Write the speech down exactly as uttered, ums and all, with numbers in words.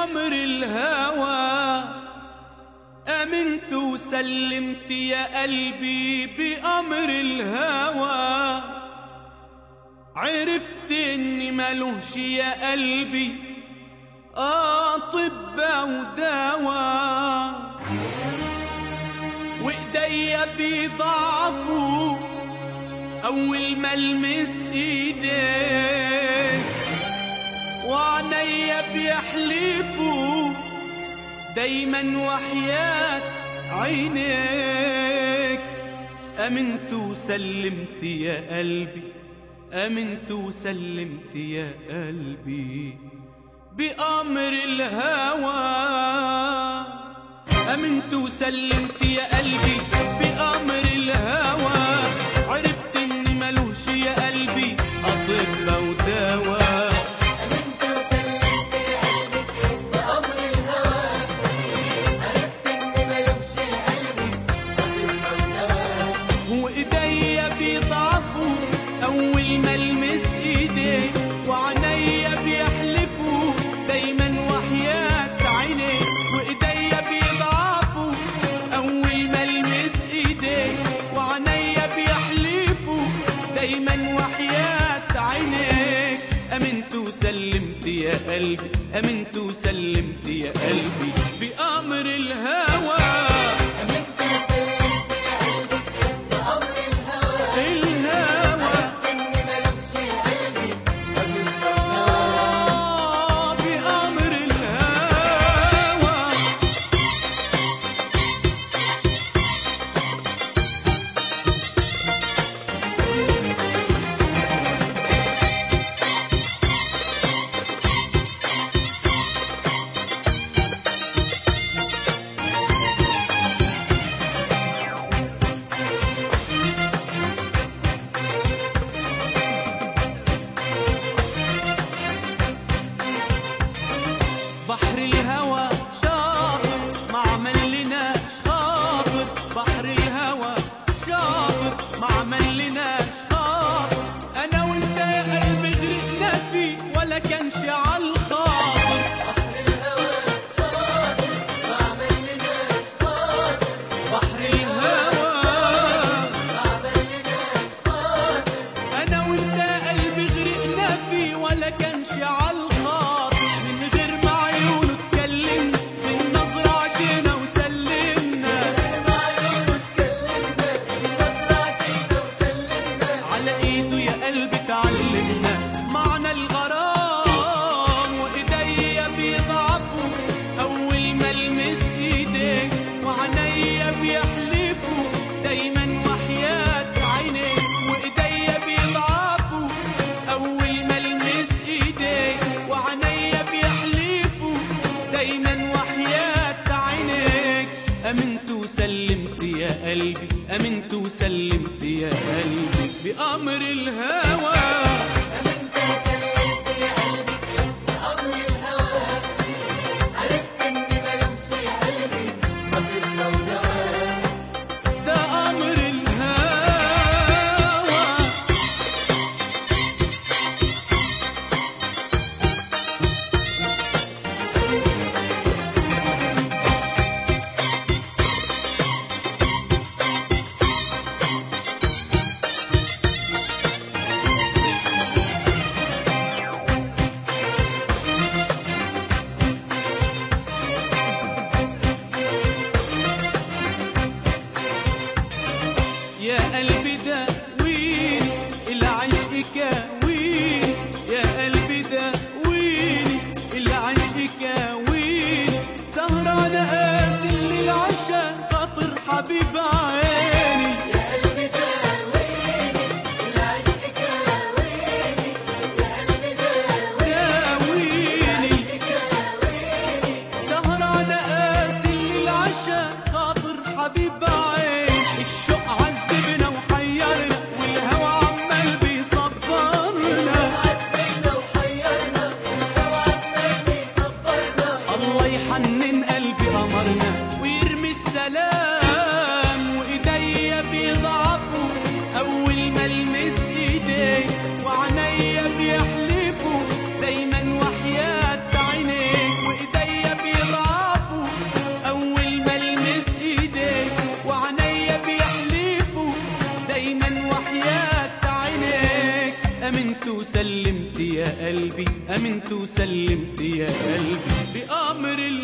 بأمر الهوى، أمنت وسلمت يا قلبي بأمر الهوى. عرفت إني ملوش يا قلبي أطباء ودواء، وإيديا بيضعفوا أول ما ألمس إيديك، وعنيا بيحلفوا دايما وحياة عينيك. أمنت وسلمت يا قلبي، أمنت وسلمت يا قلبي بأمر الهوى. أمنت وسلمت يا قلبي بأمر الهوى. عرفت إني ملوش يا قلبي أطباء ودواء. أمنت وسلمت يا قلبي بأمر الهوى. عرفت إني ملوش يا قلبي أطباء ودواء. وإيديا بيضعفوا أول ما ألمس إيديك، وعنيا بيحلفوا دايما وحياة عينيك. وإيديا بيضعفوا أول ما ألمس إيديك، وعنيا بيحلفوا دايما وحياة عينيك. أمنت وسلمت يا قلبي، أمنت وسلمت يا قلبي بأمر الهوى. أمنت وسلمت يا قلبي بأمر الهوى. الهوى عرفت إني ملوش يا قلبي أطباء آه بأمر الهوى. بحر الهوى شاطر ما عملناش خاطر. بحر الهوى شاطر ما عملناش خاطر. انا وانت يا قلبي غرقنا فيه ولا كانش عالخاطر. بحر الهوى شاطر ما عملناش خاطر. بحر الهوى ما عملناش خاطر. انا وانت يا قلبي غرقنا فيه ولا كانش عالخاطر. من غير ما عيونه اتكلمنا، من نظرة عشينا وسلمنا. بعيونه اتكلمنا، بالنظرة عشينا وسلمنا. على ايده يا قلبي اتعلمنا معنى الغرام. وايديا بيضعفوا اول ما المس ايديك، وعنيا بيحلفوا دايما وحياة عينيك. وايديا بيضعفوا اول ما المس ايديك، وعنيا بيحلفوا دايما وحياة عينيك. امنت وسلمت يا قلبي، امنت وسلمت يا قلبي بأمر الهوى. أمنت وسلمت يا قلبي بأمر الهوى. عرفت إني ملوش يا قلبي أطباء ودواء. ده أمر الهوى. يا قلبي داويني العشق كاويني. يا قلبي داويني العشق كاويني. سهران قاسي للعشا خاطر حبيب عيني. يا قلبي داويني العشق كاويني. يا قلبي داويني داويني سهران قاسي للعشا خاطر حبيب عيني. الشوق عذبنا وحيرنا والهوى عمال بيصبرنا. عذبنا وحيرنا والهوى عمال بيصبرنا. الله يحنن قلبي قمرنا ويرمي السلام. وإيدينا امنت وسلمت يا قلبي، امنت وسلمت يا قلبي بأمر الله.